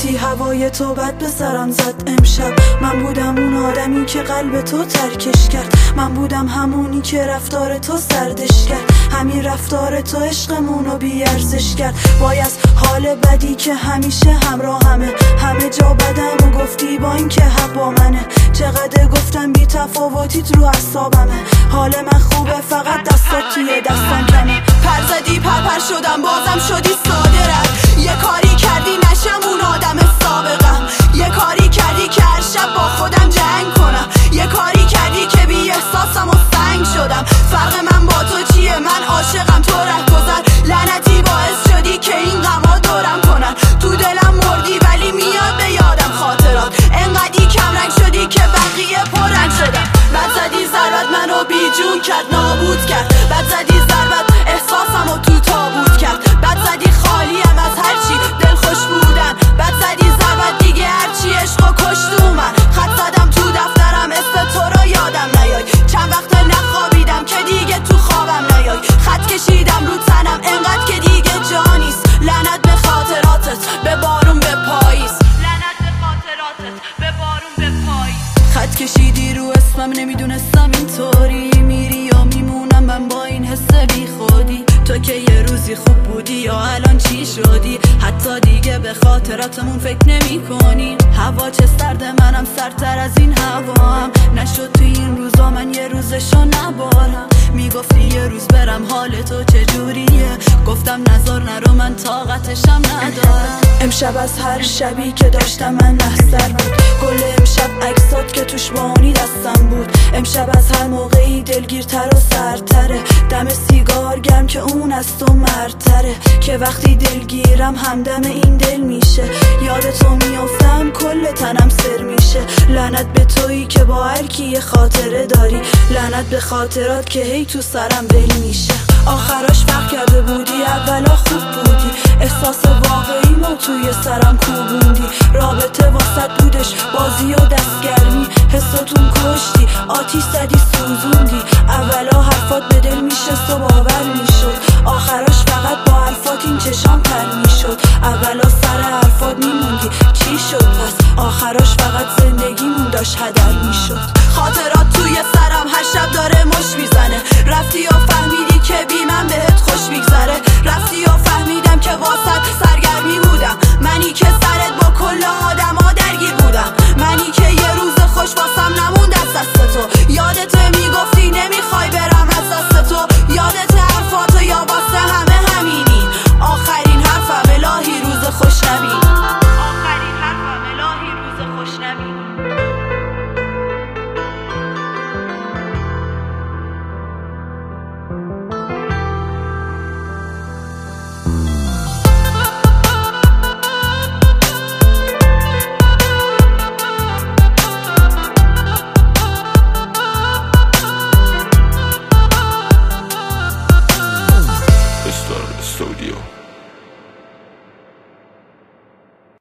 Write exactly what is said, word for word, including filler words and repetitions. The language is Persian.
گفتی هوای تو بد به سرم زد امشب. من بودم اون آدمی که قلب تو ترکش کرد. من بودم همونی که رفتار تو سردش کرد. همین رفتار تو عشقمونو بیارزش کرد. وای از حال بدی که همیشه همراه همه همه جا بدم و گفتی با این که حق با منه. چقدر گفتم بی تفاوتیت رو اعصابمه. حال من خوبه فقط دستات توی دستم کمه. پر زدی پر پر شدم بازم شدی صادرت. یه کاری کردی نشم اون آدم سابقم. یه کاری کردی که هر شب با خودم جنگ کنم. یه کاری کردی که بی احساسم و سنگ شدم. فرق من با تو چیه؟ من عاشقم تو ره گذر. لعنتی باعث شدی که این غما دورم کنن. تو دلم مردی ولی میاد به یادم خاطرات. انقدی کم رنگ شدی که بقیه پررنگ شدم. بد زدی ضربت منو بی جون کرد نابود کرد. بد زدی ضربت احساسمو تو تابوت کرد. بد زدی خالیم از هرچی دلخوش بودن. بد زدی ضربت دیگه هرچی عشقو کشت من. خط زدم تو دفترم اسم تو رو یادم نیای. چند وقت نخوابیدم که دیگه تو خوابم نیای. خط کشیدم رو تنم انقدر که دیگه جانیست. لعنت به خاطراتت به بارون به پاییز. لعنت به خاطراتت به بارون به پاییز. خط کشیدی رو اسمم نمیدونستم اینطوری میری یا میمونم من با این حس بی خودی. تو که یه روزی خوب بودی یا الان چی شدی؟ حتی دیگه به خاطراتمون فکر نمی کنی. هوا چه سرد منم سردتر از این هوا هم نشد تو این روزا من یه روزشو نبارم. میگفتی یه روز برم حال تو چجوریه؟ گفتم نزار نرو من طاقتشم ندارم. امشب از هر شبی که داشتم من نحسر بود. کل امشب عکسات که توش بانی دستم بود. امشب از هر موقعی دلگیرتر و سردتره. دم سیگار گرم که اون از تو مردتره. که وقتی دلگیرم همدم این دل میشه. یاد تو میافتم کل تنم سر میشه. لعنت به تویی که با هر کی یه خاطره داری. لعنت به خاطرات که هی تو سرم ول میشه. آخراش فرق کرده بودی اولا خوب بودی. احساس واقعی مو توی سرم کوبوندی. رابطه واسط بودش بازی و دستگرمی. حساتون کشتی آتیش زدی سوزوندی. اولا حرفات به دل میشست و باور میشد. آخراش فقط با حرفات این چشام پر میشد. اولا سر حرفات میموندی چی شد پس؟ آخراش فقط زندگیمون داشت هدر میشد. خاطرات توی سرم هر شب داره مش میزنه. رفتی و فهمیدی که بی من بهت خوش میگذره. رفتی و فهمیدم که واسط سرگرمی بودم. منی که سرت با کل آدما درگیر بودم. منی که یه روز خوش واسم نموند از دست تو. یادت میگفتی نمیخوای برم از دست تو. یادت حرفاتو یا واسه همه همینی. آخرین حرفم الهی روز خوش نبینی. آخرین حرفم الهی روز خوش نبینی. Studio.